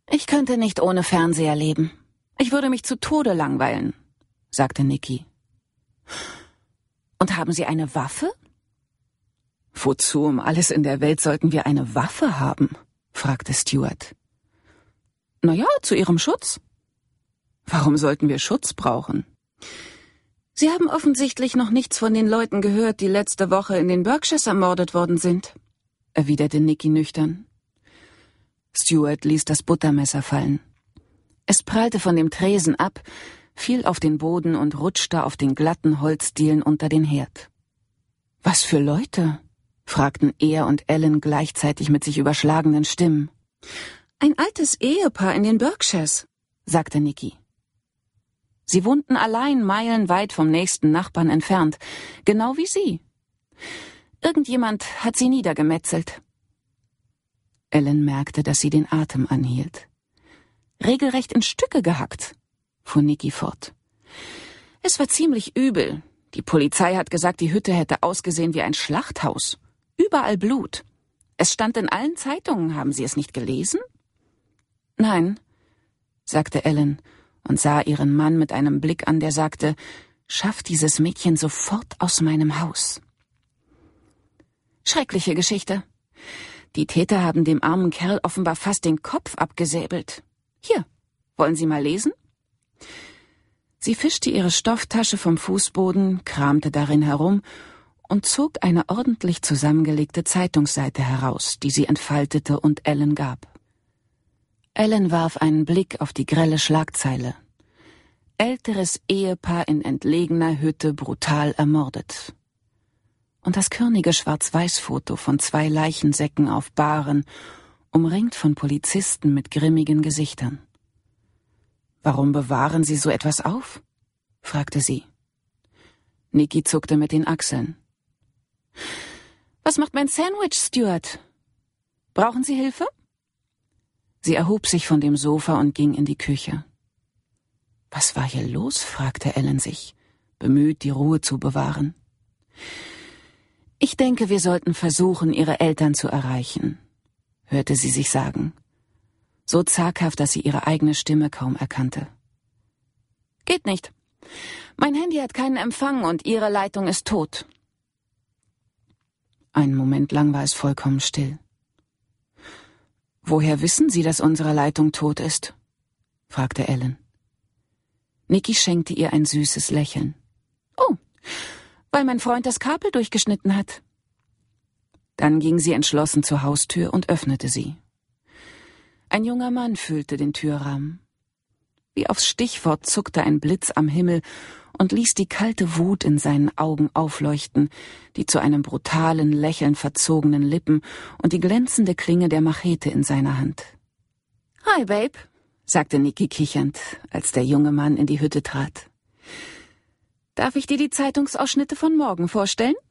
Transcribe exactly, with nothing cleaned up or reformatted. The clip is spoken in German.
Ich könnte nicht ohne Fernseher leben. Ich würde mich zu Tode langweilen, sagte Nicky. Und haben Sie eine Waffe? Wozu um alles in der Welt sollten wir eine Waffe haben? Fragte Stuart. Na ja, zu Ihrem Schutz. Warum sollten wir Schutz brauchen? Sie haben offensichtlich noch nichts von den Leuten gehört, die letzte Woche in den Berkshires ermordet worden sind, erwiderte Nicky nüchtern. Stuart ließ das Buttermesser fallen. Es prallte von dem Tresen ab, fiel auf den Boden und rutschte auf den glatten Holzdielen unter den Herd. »Was für Leute?« fragten er und Ellen gleichzeitig mit sich überschlagenden Stimmen. »Ein altes Ehepaar in den Berkshires«, sagte Nicky. Sie wohnten allein meilenweit vom nächsten Nachbarn entfernt, genau wie Sie. Irgendjemand hat sie niedergemetzelt. Ellen merkte, dass sie den Atem anhielt. »Regelrecht in Stücke gehackt«, fuhr Nicky fort. »Es war ziemlich übel. Die Polizei hat gesagt, die Hütte hätte ausgesehen wie ein Schlachthaus. Überall Blut. Es stand in allen Zeitungen. Haben Sie es nicht gelesen?« »Nein«, sagte Ellen und sah ihren Mann mit einem Blick an, der sagte, »Schaff dieses Mädchen sofort aus meinem Haus.« »Schreckliche Geschichte. Die Täter haben dem armen Kerl offenbar fast den Kopf abgesäbelt. Hier, wollen Sie mal lesen?« Sie fischte ihre Stofftasche vom Fußboden, kramte darin herum und zog eine ordentlich zusammengelegte Zeitungsseite heraus, die sie entfaltete und Ellen gab. Ellen warf einen Blick auf die grelle Schlagzeile. »Älteres Ehepaar in entlegener Hütte brutal ermordet.« Und das körnige Schwarz-Weiß-Foto von zwei Leichensäcken auf Bahren, umringt von Polizisten mit grimmigen Gesichtern. »Warum bewahren Sie so etwas auf?« fragte sie. Nicky zuckte mit den Achseln. »Was macht mein Sandwich, Stuart? Brauchen Sie Hilfe?« Sie erhob sich von dem Sofa und ging in die Küche. »Was war hier los?« fragte Ellen sich, bemüht, die Ruhe zu bewahren. »Ich denke, wir sollten versuchen, Ihre Eltern zu erreichen«, hörte sie sich sagen. So zaghaft, dass sie ihre eigene Stimme kaum erkannte. »Geht nicht. Mein Handy hat keinen Empfang und Ihre Leitung ist tot.« Einen Moment lang war es vollkommen still. »Woher wissen Sie, dass unsere Leitung tot ist?« fragte Ellen. Nicky schenkte ihr ein süßes Lächeln. »Oh, weil mein Freund das Kabel durchgeschnitten hat.« Dann ging sie entschlossen zur Haustür und öffnete sie. Ein junger Mann füllte den Türrahmen. Wie aufs Stichwort zuckte ein Blitz am Himmel und ließ die kalte Wut in seinen Augen aufleuchten, die zu einem brutalen Lächeln verzogenen Lippen und die glänzende Klinge der Machete in seiner Hand. »Hi, Babe«, sagte Nicky kichernd, als der junge Mann in die Hütte trat. »Darf ich dir die Zeitungsausschnitte von morgen vorstellen?«